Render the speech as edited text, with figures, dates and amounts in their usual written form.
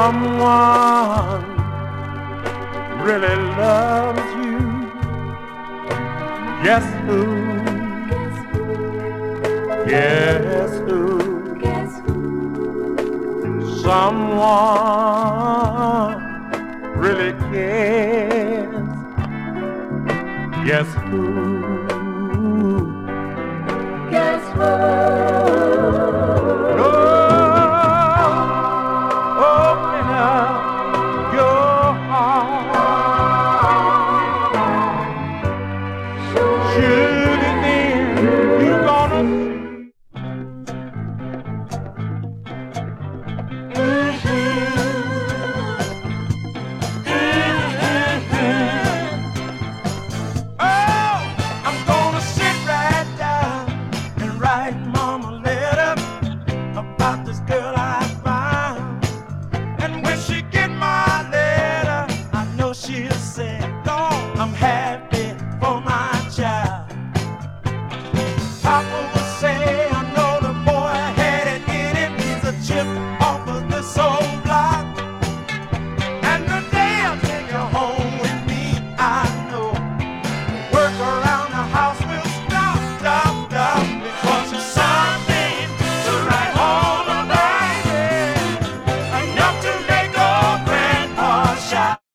someone really loves you. Guess who? Guess who? Someone really cares. Guess who? Guess who? Open up your heart. Shoot it in, you're gonna see. She's